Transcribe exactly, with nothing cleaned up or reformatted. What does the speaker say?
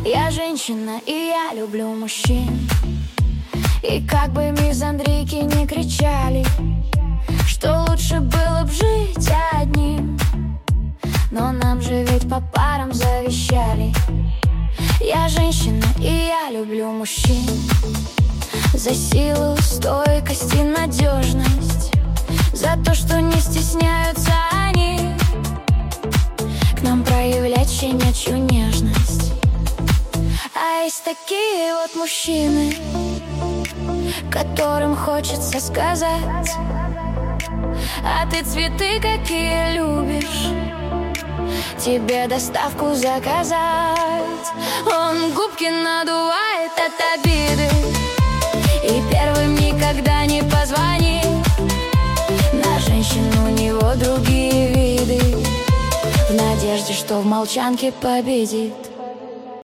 Я женщина, и я люблю мужчин. И как бы мизандрики не кричали, что лучше было б жить одним, но нам же ведь по парам завещали. Я женщина, и я люблю мужчин за силу, стойкость и надежность, за то, что не стесняются они к нам проявлять щенячью нежность. А есть такие вот мужчины, которым хочется сказать: а ты цветы какие любишь, тебе доставку заказать. Он губки надувает от обиды и первым никогда не позвонит. На женщин у него другие виды, в надежде, что в молчанке победит.